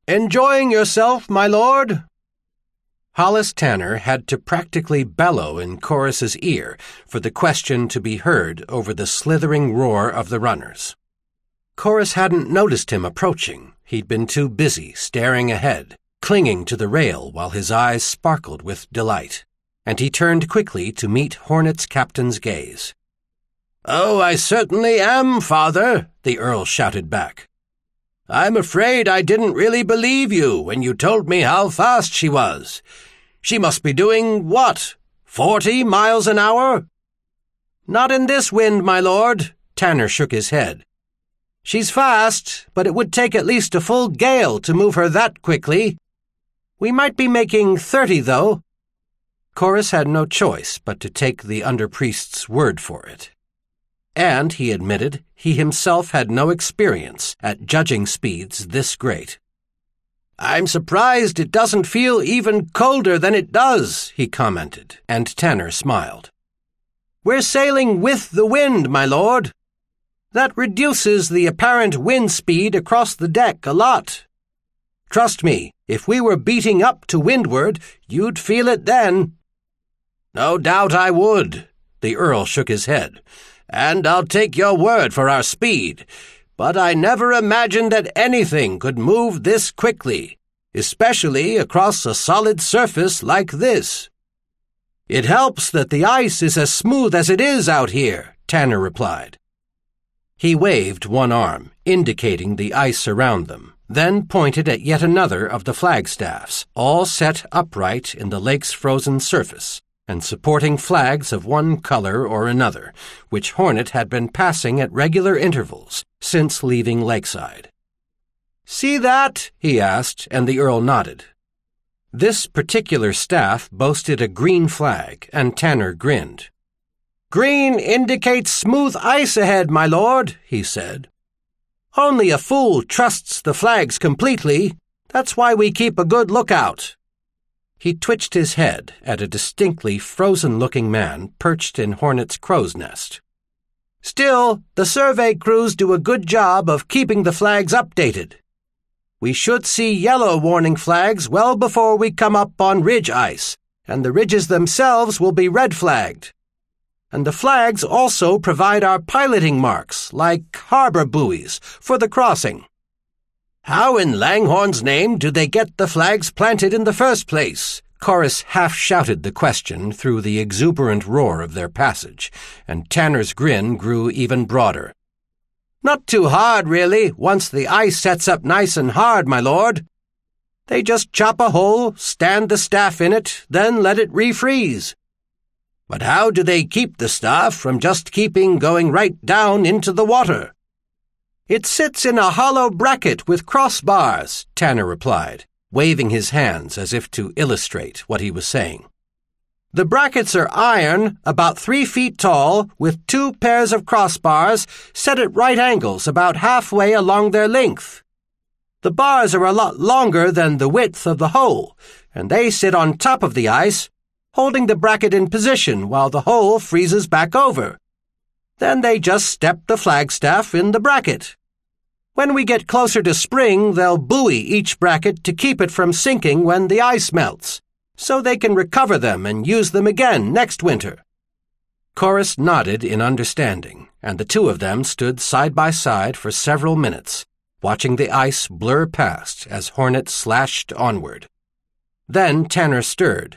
Enjoying yourself, my lord?" Hollis Tanner had to practically bellow in Corus's ear for the question to be heard over the slithering roar of the runners. Corus hadn't noticed him approaching. He'd been too busy staring ahead, clinging to the rail while his eyes sparkled with delight, and he turned quickly to meet Hornet's captain's gaze. "Oh, I certainly am, father," the Earl shouted back. "I'm afraid I didn't really believe you when you told me how fast she was. She must be doing what, 40 miles an hour?" "Not in this wind, my lord," Tanner shook his head. "She's fast, but it would take at least a full gale to move her that quickly. We might be making 30, though." Corus had no choice but to take the underpriest's word for it. And, he admitted, he himself had no experience at judging speeds this great. "I'm surprised it doesn't feel even colder than it does," he commented, and Tanner smiled. "We're sailing with the wind, my lord. That reduces the apparent wind speed across the deck a lot. Trust me, if we were beating up to windward, you'd feel it then." "No doubt I would," the Earl shook his head, "and I'll take your word for our speed, but I never imagined that anything could move this quickly, especially across a solid surface like this." "It helps that the ice is as smooth as it is out here," Tanner replied. He waved one arm, indicating the ice around them, then pointed at yet another of the flagstaffs, all set upright in the lake's frozen surface, and supporting flags of one color or another, which Hornet had been passing at regular intervals since leaving Lakeside. "See that?" he asked, and the Earl nodded. This particular staff boasted a green flag, and Tanner grinned. "Green indicates smooth ice ahead, my lord," he said. "Only a fool trusts the flags completely. That's why we keep a good lookout." He twitched his head at a distinctly frozen-looking man perched in Hornet's crow's nest. "Still, the survey crews do a good job of keeping the flags updated. We should see yellow warning flags well before we come up on ridge ice, and the ridges themselves will be red-flagged. And the flags also provide our piloting marks, like harbor buoys, for the crossing." "How in Langhorn's name do they get the flags planted in the first place?" Corus half-shouted the question through the exuberant roar of their passage, and Tanner's grin grew even broader. "Not too hard, really, once the ice sets up nice and hard, my lord. They just chop a hole, stand the staff in it, then let it refreeze." "But how do they keep the staff from just keeping going right down into the water?" "It sits in a hollow bracket with crossbars," Tanner replied, waving his hands as if to illustrate what he was saying. "The brackets are iron, about 3 feet tall, with 2 pairs of crossbars set at right angles about halfway along their length. The bars are a lot longer than the width of the hole, and they sit on top of the ice, holding the bracket in position while the hole freezes back over. Then they just step the flagstaff in the bracket. When we get closer to spring, they'll buoy each bracket to keep it from sinking when the ice melts, so they can recover them and use them again next winter." Corus nodded in understanding, and the two of them stood side by side for several minutes, watching the ice blur past as Hornet slashed onward. Then Tanner stirred.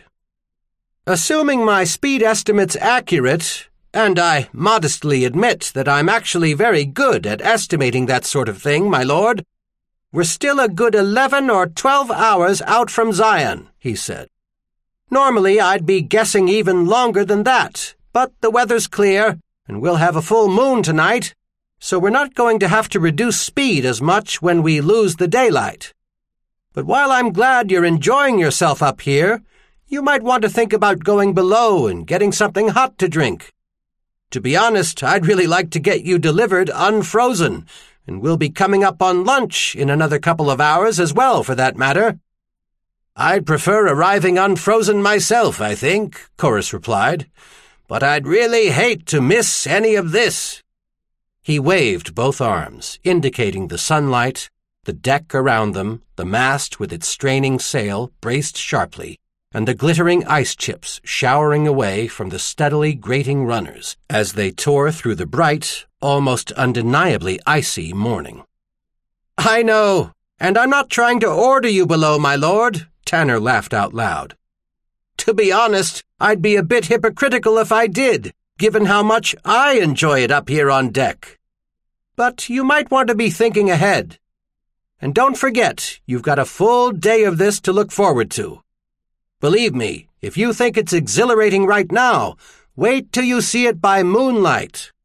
"Assuming my speed estimate's accurate, and I modestly admit that I'm actually very good at estimating that sort of thing, my lord, we're still a good 11 or 12 hours out from Zion," he said. "Normally I'd be guessing even longer than that, but the weather's clear, and we'll have a full moon tonight, so we're not going to have to reduce speed as much when we lose the daylight. But while I'm glad you're enjoying yourself up here, you might want to think about going below and getting something hot to drink. To be honest, I'd really like to get you delivered unfrozen, and we'll be coming up on lunch in another couple of hours as well, for that matter." "I'd prefer arriving unfrozen myself, I think," Corus replied, "but I'd really hate to miss any of this." He waved both arms, indicating the sunlight the deck around them, the mast with its straining sail braced sharply, and the glittering ice chips showering away from the steadily grating runners as they tore through the bright, almost undeniably icy morning. "I know, and I'm not trying to order you below, my lord," Tanner laughed out loud. "To be honest, I'd be a bit hypocritical if I did, given how much I enjoy it up here on deck. But you might want to be thinking ahead. And don't forget, you've got a full day of this to look forward to. Believe me, if you think it's exhilarating right now, wait till you see it by moonlight."